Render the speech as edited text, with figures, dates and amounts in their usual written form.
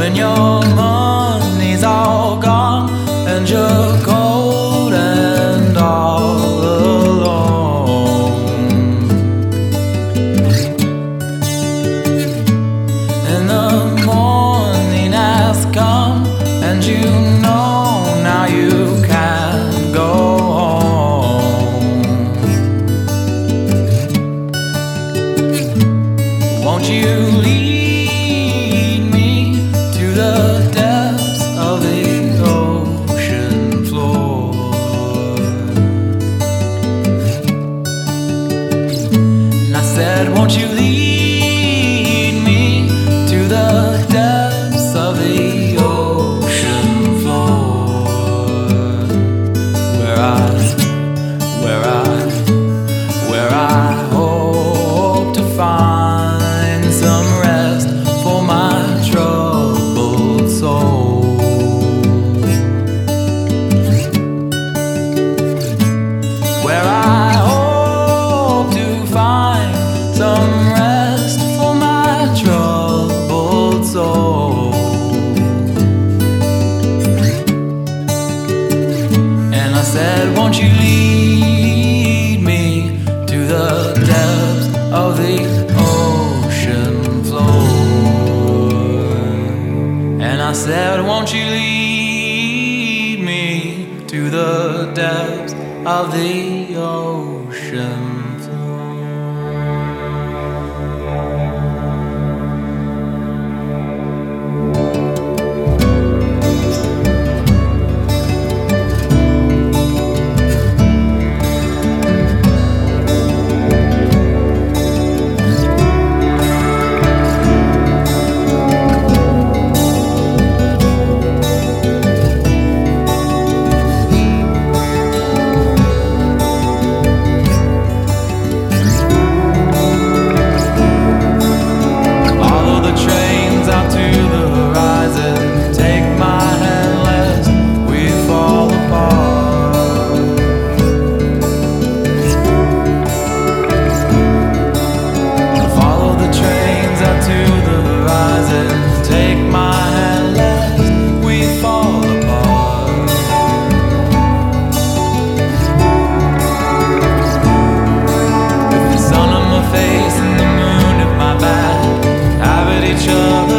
when your money's all gone and you're cold and all alone, and the morning has come and you know now you can't go home. Won't you lead me to the depths of the ocean floor? And I said, won't you lead me to the depths of the ocean floor, where I hope to find some rest for my troubled soul, where I hope to find some rest for my troubled soul. And I said, won't you lead me to the depths of the ocean floor? And I said, won't you lead me to the depths of the ocean floor? Each other